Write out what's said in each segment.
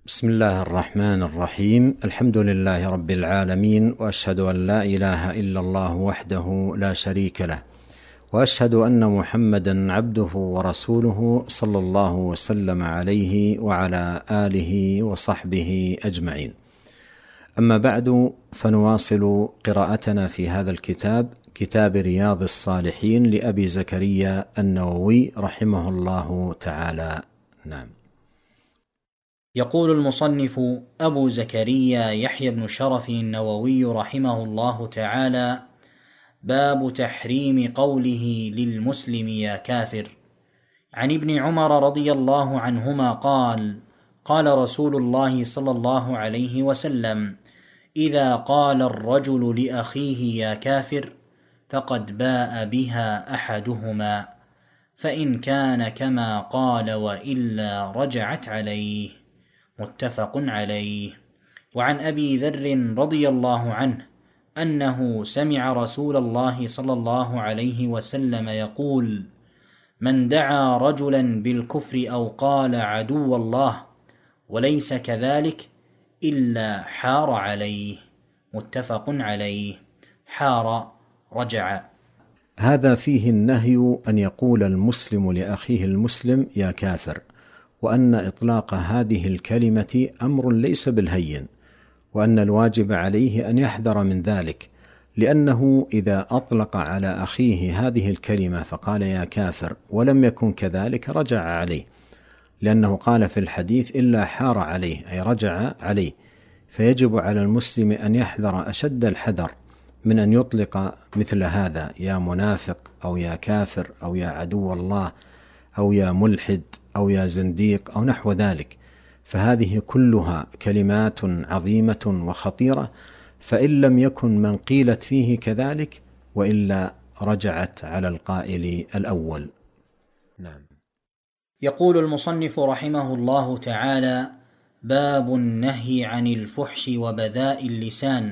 بسم الله الرحمن الرحيم. الحمد لله رب العالمين، وأشهد أن لا إله إلا الله وحده لا شريك له، وأشهد أن محمدا عبده ورسوله صلى الله وسلم عليه وعلى آله وصحبه أجمعين. أما بعد، فنواصل قراءتنا في هذا الكتاب، كتاب رياض الصالحين لأبي زكريا النووي رحمه الله تعالى. نعم. يقول المصنف أبو زكريا يحيى بن شرف النووي رحمه الله تعالى: باب تحريم قوله للمسلم يا كافر. عن ابن عمر رضي الله عنهما قال: قال رسول الله صلى الله عليه وسلم: إذا قال الرجل لأخيه يا كافر فقد باء بها أحدهما، فإن كان كما قال وإلا رجعت عليه. متفق عليه. وعن أبي ذر رضي الله عنه أنه سمع رسول الله صلى الله عليه وسلم يقول: من دعا رجلا بالكفر أو قال عدو الله وليس كذلك إلا حار عليه. متفق عليه. حار رجع. هذا فيه النهي أن يقول المسلم لأخيه المسلم يا كافر، وأن إطلاق هذه الكلمة أمر ليس بالهين، وأن الواجب عليه أن يحذر من ذلك، لأنه إذا أطلق على أخيه هذه الكلمة فقال يا كافر ولم يكن كذلك رجع عليه، لأنه قال في الحديث إلا حار عليه، أي رجع عليه. فيجب على المسلم أن يحذر أشد الحذر من أن يطلق مثل هذا: يا منافق، أو يا كافر، أو يا عدو الله، أو يا ملحد، أو يا زنديق، أو نحو ذلك. فهذه كلها كلمات عظيمة وخطيرة، فإن لم يكن من قيلت فيه كذلك وإلا رجعت على القائل الأول. نعم. يقول المصنف رحمه الله تعالى: باب النهي عن الفحش وبذاء اللسان.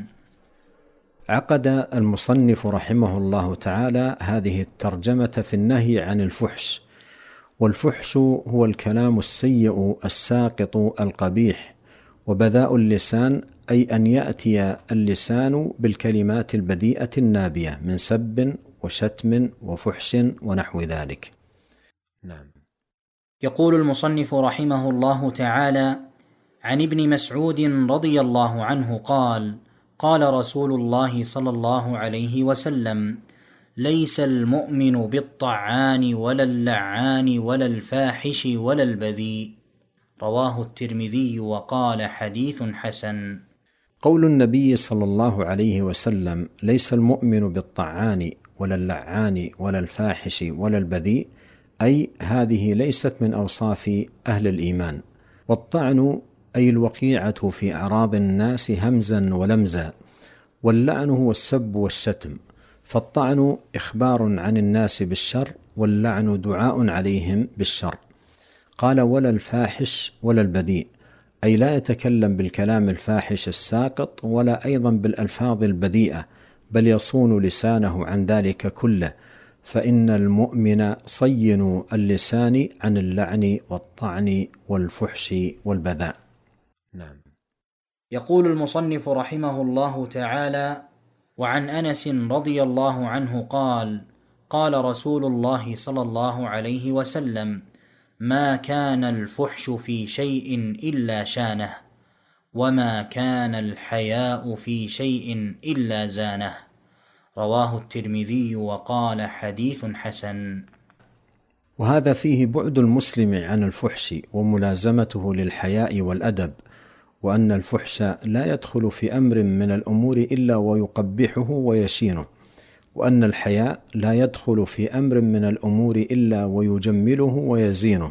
عقد المصنف رحمه الله تعالى هذه الترجمة في النهي عن الفحش. والفحش هو الكلام السيء الساقط القبيح، وبذاء اللسان أي أن يأتي اللسان بالكلمات البذيئة النابية من سب وشتم وفحش ونحو ذلك. نعم. يقول المصنف رحمه الله تعالى: عن ابن مسعود رضي الله عنه قال: قال رسول الله صلى الله عليه وسلم: ليس المؤمن بالطعان ولا اللعان ولا الفاحش ولا البذيء. رواه الترمذي وقال حديث حسن. قول النبي صلى الله عليه وسلم ليس المؤمن بالطعان ولا اللعان ولا الفاحش ولا البذيء، أي هذه ليست من أوصاف أهل الإيمان. والطعن أي الوقيعة في أعراض الناس همزا ولمزا، واللعن هو السب والشتم. فالطعن إخبار عن الناس بالشر، واللعن دعاء عليهم بالشر. قال: ولا الفاحش ولا البذيء، أي لا يتكلم بالكلام الفاحش الساقط، ولا أيضا بالألفاظ البذيئة، بل يصون لسانه عن ذلك كله، فإن المؤمن صين اللسان عن اللعن والطعن والفحش والبذاء. نعم. يقول المصنف رحمه الله تعالى: وعن أنس رضي الله عنه قال: قال رسول الله صلى الله عليه وسلم: ما كان الفحش في شيء إلا شانه، وما كان الحياء في شيء إلا زانه. رواه الترمذي وقال حديث حسن. وهذا فيه بعد المسلم عن الفحش وملازمته للحياء والأدب، وأن الفحش لا يدخل في أمر من الأمور إلا ويقبحه ويشينه، وأن الحياء لا يدخل في أمر من الأمور إلا ويجمله ويزينه،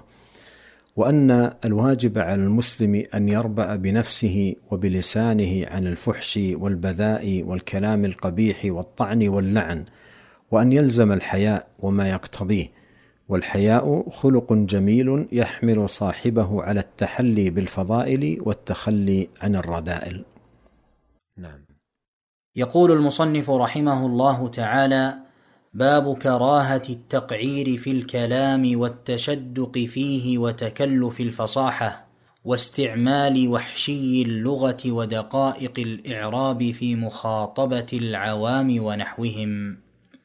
وأن الواجب على المسلم أن يربأ بنفسه وبلسانه عن الفحش والبذاء والكلام القبيح والطعن واللعن، وأن يلزم الحياء وما يقتضيه. والحياء خلق جميل يحمل صاحبه على التحلي بالفضائل والتخلي عن الرذائل. نعم. يقول المصنف رحمه الله تعالى: باب كراهة التقعير في الكلام والتشدق فيه وتكلف الفصاحة، واستعمال وحشي اللغة ودقائق الإعراب في مخاطبة العوام ونحوهم.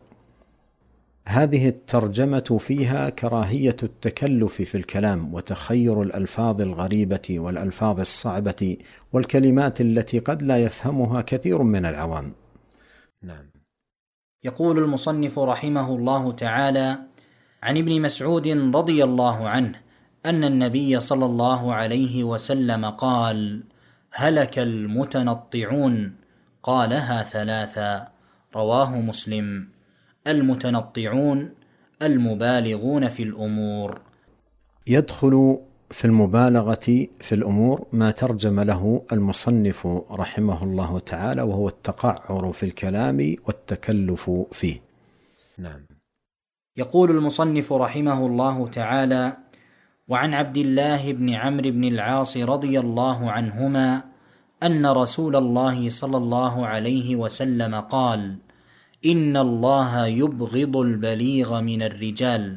هذه الترجمة فيها كراهية التكلف في الكلام وتخير الألفاظ الغريبة والألفاظ الصعبة والكلمات التي قد لا يفهمها كثير من العوام. نعم. يقول المصنف رحمه الله تعالى: عن ابن مسعود رضي الله عنه أن النبي صلى الله عليه وسلم قال: هلك المتنطعون، قالها ثلاثا، رواه مسلم. المتنطعون المبالغون في الأمور. يدخل في المبالغة في الأمور ما ترجم له المصنف رحمه الله تعالى، وهو التقعر في الكلام والتكلف فيه. نعم. يقول المصنف رحمه الله تعالى: وعن عبد الله بن عمرو بن العاص رضي الله عنهما أن رسول الله صلى الله عليه وسلم قال: إن الله يبغض البليغ من الرجال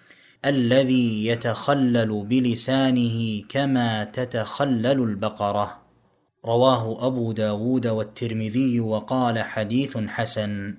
الذي يتخلل بلسانه كما تتخلل البقرة، رواه أبو داود والترمذي وقال حديث حسن.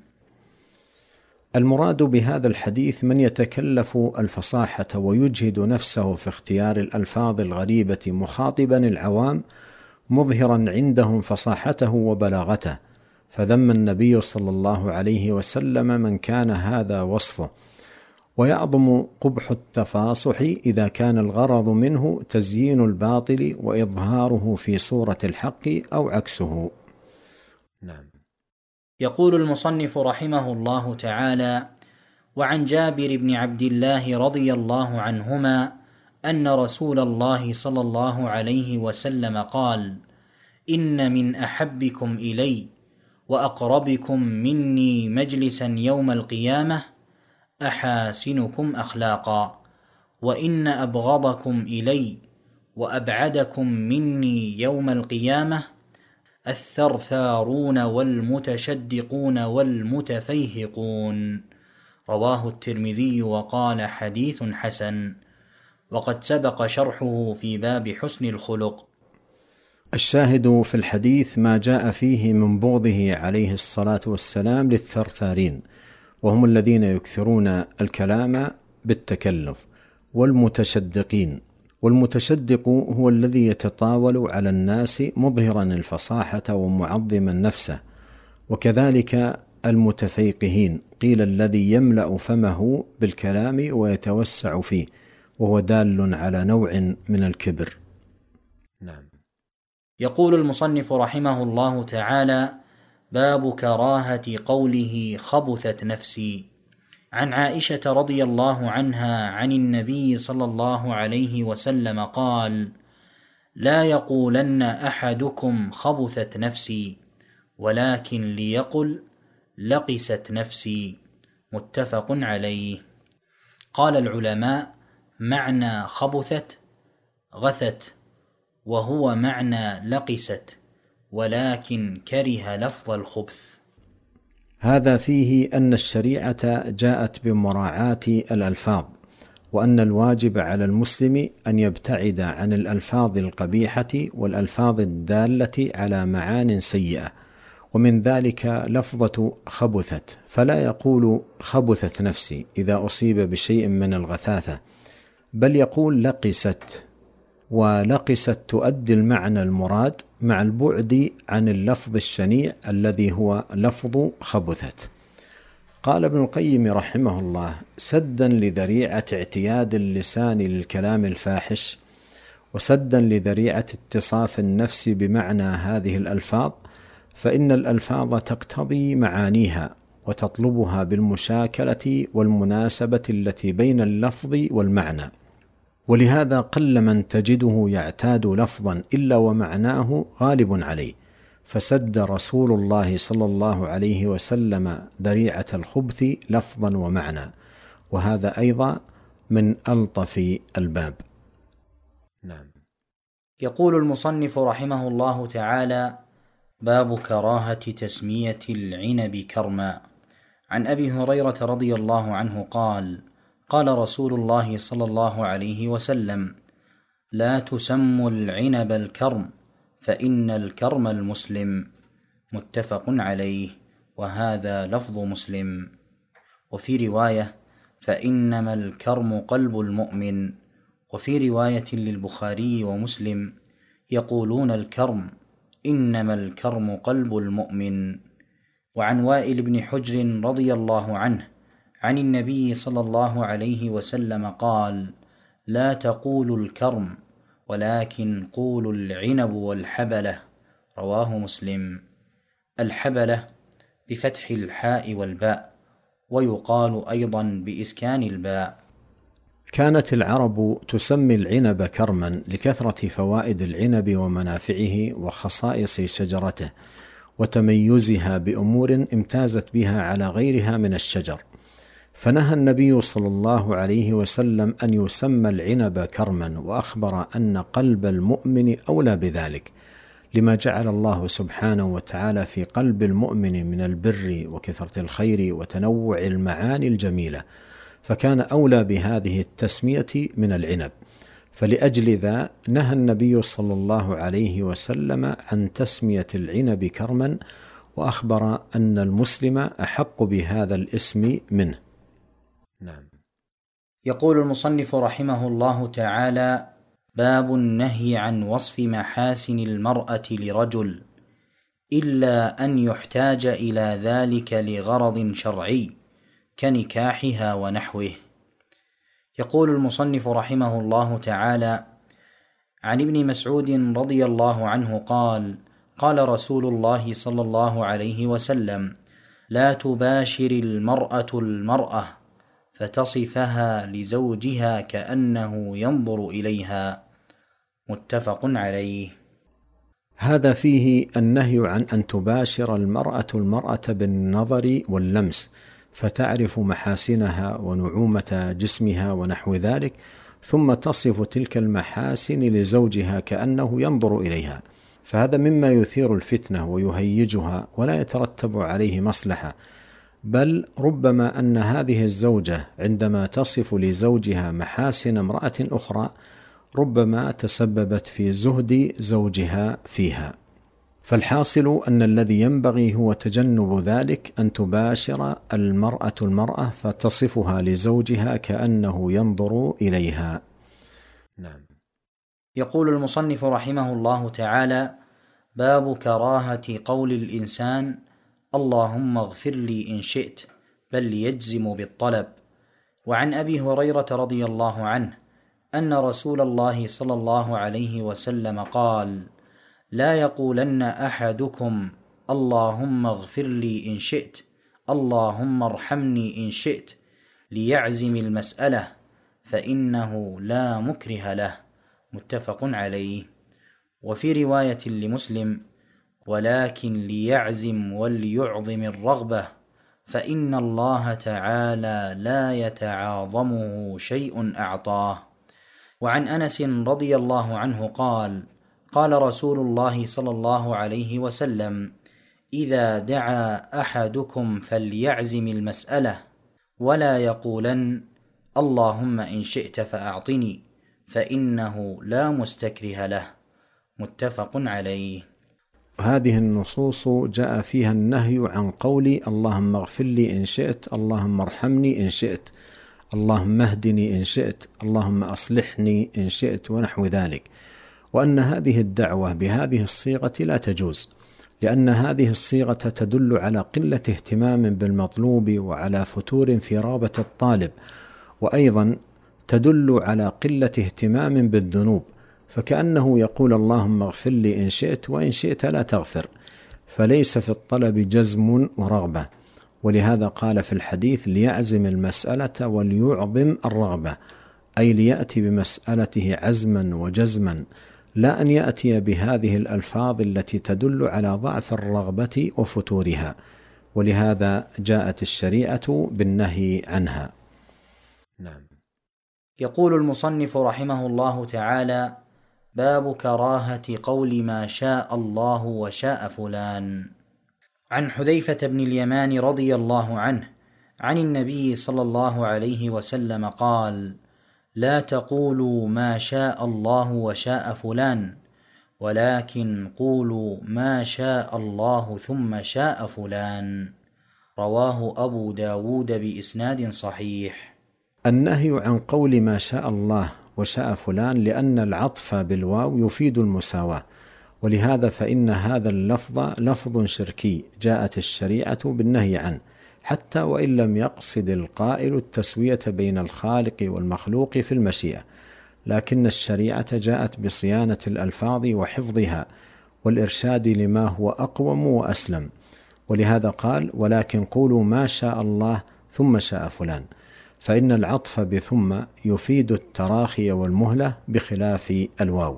المراد بهذا الحديث من يتكلف الفصاحة ويجهد نفسه في اختيار الألفاظ الغريبة مخاطبا العوام مظهرا عندهم فصاحته وبلاغته، فذم النبي صلى الله عليه وسلم من كان هذا وصفه، ويعظم قبح التفاصح إذا كان الغرض منه تزيين الباطل وإظهاره في صورة الحق أو عكسه. نعم. يقول المصنف رحمه الله تعالى: وعن جابر بن عبد الله رضي الله عنهما أن رسول الله صلى الله عليه وسلم قال: إن من أحبكم إلي وأقربكم مني مجلسا يوم القيامة أحاسنكم أخلاقا، وإن أبغضكم إلي وأبعدكم مني يوم القيامة الثرثارون والمتشدقون والمتفيهقون، رواه الترمذي وقال حديث حسن، وقد سبق شرحه في باب حسن الخلق. الشاهد في الحديث ما جاء فيه من بغضه عليه الصلاة والسلام للثرثارين، وهم الذين يكثرون الكلام بالتكلف، والمتشدقين، والمتشدق هو الذي يتطاول على الناس مظهرا الفصاحة ومعظما نفسه، وكذلك المتفيقهين قيل الذي يملأ فمه بالكلام ويتوسع فيه، وهو دال على نوع من الكبر. نعم. يقول المصنف رحمه الله تعالى: باب كراهة قوله خبثت نفسي. عن عائشة رضي الله عنها عن النبي صلى الله عليه وسلم قال: لا يقولن أحدكم خبثت نفسي، ولكن ليقل لقست نفسي، متفق عليه. قال العلماء: معنى خبثت غثت، وهو معنى لقست، ولكن كره لفظ الخبث. هذا فيه أن الشريعة جاءت بمراعاة الألفاظ، وأن الواجب على المسلم أن يبتعد عن الألفاظ القبيحة والألفاظ الدالة على معان سيئة، ومن ذلك لفظة خبثت، فلا يقول خبثت نفسي إذا أصيب بشيء من الغثاثة، بل يقول لقست، ولقست تؤدي المعنى المراد مع البعد عن اللفظ الشنيع الذي هو لفظ خبثت. قال ابن القيم رحمه الله: سدا لذريعة اعتياد اللسان للكلام الفاحش، وسدا لذريعة اتصاف النفس بمعنى هذه الألفاظ، فإن الألفاظ تقتضي معانيها وتطلبها بالمشاكلة والمناسبة التي بين اللفظ والمعنى، ولهذا قل من تجده يعتاد لفظا إلا ومعناه غالب عليه، فسد رسول الله صلى الله عليه وسلم ذريعة الخبث لفظا ومعنى، وهذا أيضا من ألطف الباب. نعم. يقول المصنف رحمه الله تعالى: باب كراهة تسمية العنب كرما. عن أبي هريرة رضي الله عنه قال: قال رسول الله صلى الله عليه وسلم: لا تسموا العنب الكرم فإن الكرم المسلم، متفق عليه، وهذا لفظ مسلم. وفي رواية: فإنما الكرم قلب المؤمن. وفي رواية للبخاري ومسلم: يقولون الكرم، إنما الكرم قلب المؤمن. وعن وائل بن حجر رضي الله عنه عن النبي صلى الله عليه وسلم قال: لا تقولوا الكرم ولكن قولوا العنب والحبلة، رواه مسلم. الحبلة بفتح الحاء والباء، ويقال أيضا بإسكان الباء. كانت العرب تسمي العنب كرما لكثرة فوائد العنب ومنافعه وخصائص شجرته وتميزها بأمور امتازت بها على غيرها من الشجر، فنهى النبي صلى الله عليه وسلم أن يسمى العنب كرما، وأخبر أن قلب المؤمن أولى بذلك، لما جعل الله سبحانه وتعالى في قلب المؤمن من البر وكثرة الخير وتنوع المعاني الجميلة، فكان أولى بهذه التسمية من العنب. فلأجل ذا نهى النبي صلى الله عليه وسلم عن تسمية العنب كرما، وأخبر أن المسلم أحق بهذا الاسم منه. نعم. يقول المصنف رحمه الله تعالى: باب النهي عن وصف محاسن المرأة لرجل إلا أن يحتاج إلى ذلك لغرض شرعي كنكاحها ونحوه. يقول المصنف رحمه الله تعالى: عن ابن مسعود رضي الله عنه قال: قال رسول الله صلى الله عليه وسلم: لا تباشر المرأة المرأة فتصفها لزوجها كأنه ينظر إليها، متفق عليه. هذا فيه النهي عن أن تباشر المرأة المرأة بالنظر واللمس، فتعرف محاسنها ونعومة جسمها ونحو ذلك، ثم تصف تلك المحاسن لزوجها كأنه ينظر إليها، فهذا مما يثير الفتنة ويهيجها ولا يترتب عليه مصلحة، بل ربما أن هذه الزوجة عندما تصف لزوجها محاسن امرأة أخرى ربما تسببت في زهد زوجها فيها. فالحاصل أن الذي ينبغي هو تجنب ذلك، أن تباشر المرأة المرأة فتصفها لزوجها كأنه ينظر إليها. نعم. يقول المصنف رحمه الله تعالى: باب كراهة قول الإنسان اللهم اغفر لي إن شئت، بل يجزم بالطلب. وعن أبي هريرة رضي الله عنه أن رسول الله صلى الله عليه وسلم قال: لا يقولن أحدكم اللهم اغفر لي إن شئت، اللهم ارحمني إن شئت، ليعزم المسألة، فإنه لا مكره له، متفق عليه. وفي رواية لمسلم: ولكن ليعزم وليعظم الرغبة، فإن الله تعالى لا يتعاظمه شيء أعطاه. وعن أنس رضي الله عنه قال: قال رسول الله صلى الله عليه وسلم: إذا دعا أحدكم فليعزم المسألة، ولا يقولن اللهم إن شئت فأعطني، فإنه لا مستكره له، متفق عليه. هذه النصوص جاء فيها النهي عن قول اللهم اغفر لي إن شئت، اللهم ارحمني إن شئت، اللهم اهدني إن شئت، اللهم أصلحني إن شئت، ونحو ذلك، وأن هذه الدعوة بهذه الصيغة لا تجوز، لأن هذه الصيغة تدل على قلة اهتمام بالمطلوب وعلى فتور في رغبة الطالب، وأيضا تدل على قلة اهتمام بالذنوب، فكأنه يقول اللهم اغفر لي إن شئت وإن شئت لا تغفر، فليس في الطلب جزم ورغبة. ولهذا قال في الحديث: ليعزم المسألة وليعظم الرغبة، أي ليأتي بمسألته عزما وجزما، لا أن يأتي بهذه الألفاظ التي تدل على ضعف الرغبة وفتورها، ولهذا جاءت الشريعة بالنهي عنها. نعم. يقول المصنف رحمه الله تعالى: باب كراهة قول ما شاء الله وشاء فلان. عن حذيفة بن اليمان رضي الله عنه عن النبي صلى الله عليه وسلم قال: لا تقولوا ما شاء الله وشاء فلان، ولكن قولوا ما شاء الله ثم شاء فلان. رواه أبو داود بإسناد صحيح. النهي عن قول ما شاء الله وشاء فلان لأن العطف بالواو يفيد المساواة، ولهذا فإن هذا اللفظ لفظ شركي جاءت الشريعة بالنهي عنه، حتى وإن لم يقصد القائل التسوية بين الخالق والمخلوق في المشيئة، لكن الشريعة جاءت بصيانة الألفاظ وحفظها والإرشاد لما هو أقوم وأسلم، ولهذا قال ولكن قولوا ما شاء الله ثم شاء فلان، فإن العطف بثم يفيد التراخي والمهلة بخلاف الواو.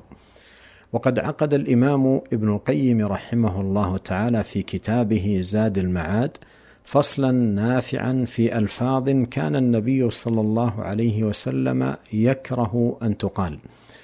وقد عقد الإمام ابن القيم رحمه الله تعالى في كتابه زاد المعاد فصلا نافعا في ألفاظ كان النبي صلى الله عليه وسلم يكره أن تقال،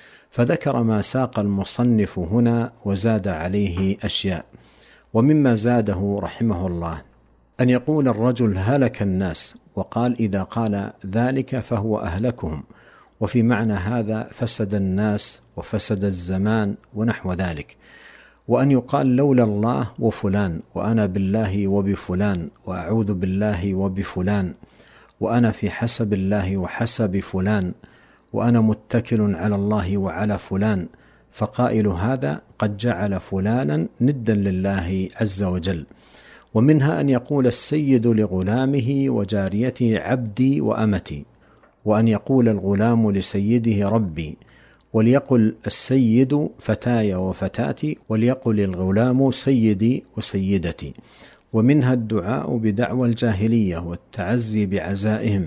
فذكر ما ساق المصنف هنا وزاد عليه أشياء. ومما زاده رحمه الله أن يقول الرجل هلك الناس، وقال إذا قال ذلك فهو أهلكهم، وفي معنى هذا فسد الناس وفسد الزمان ونحو ذلك. وأن يقال لولا الله وفلان، وأنا بالله وبفلان، وأعوذ بالله وبفلان، وأنا في حسب الله وحسب فلان، وأنا متكل على الله وعلى فلان، فقائل هذا قد جعل فلانا ندا لله عز وجل. ومنها أن يقول السيد لغلامه وجاريته عبدي وأمتي، وأن يقول الغلام لسيده ربي، وليقل السيد فتاي وفتاتي، وليقل الغلام سيدي وسيدتي. ومنها الدعاء بدعوى الجاهلية والتعزي بعزائهم،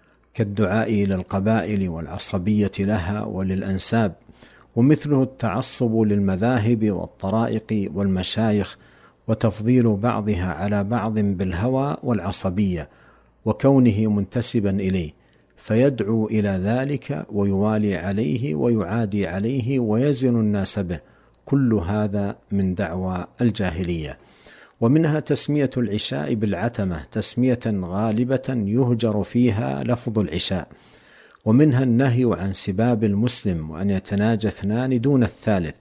كالدعاء إلى القبائل والعصبية لها وللأنساب. ومثله التعصب للمذاهب والطرائق والمشايخ، وتفضيل بعضها على بعض بالهوى والعصبية، وكونه منتسبا إليه، فيدعو إلى ذلك ويوالي عليه ويعادي عليه ويزن الناس به، كل هذا من دعوى الجاهلية. ومنها تسمية العشاء بالعتمة تسمية غالبة يهجر فيها لفظ العشاء. ومنها النهي عن سباب المسلم وأن يتناجى اثنان دون الثالث.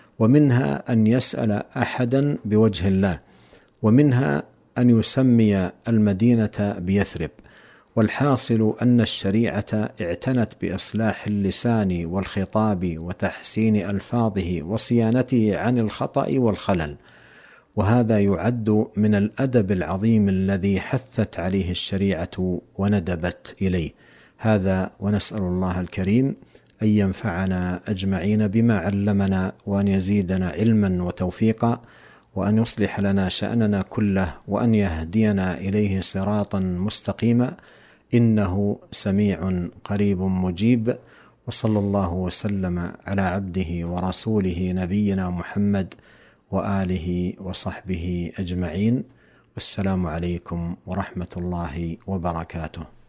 ومنها أن يسأل أحدا بوجه الله. ومنها أن يسمي المدينة بيثرب. والحاصل أن الشريعة اعتنت بإصلاح اللسان والخطاب وتحسين ألفاظه وصيانته عن الخطأ والخلل، وهذا يعد من الأدب العظيم الذي حثت عليه الشريعة وندبت إليه. هذا ونسأل الله الكريم أن ينفعنا أجمعين بما علمنا، وأن يزيدنا علما وتوفيقا، وأن يصلح لنا شأننا كله، وأن يهدينا إليه صراطا مستقيما، إنه سميع قريب مجيب. وصلى الله وسلم على عبده ورسوله نبينا محمد وآله وصحبه أجمعين، والسلام عليكم ورحمة الله وبركاته.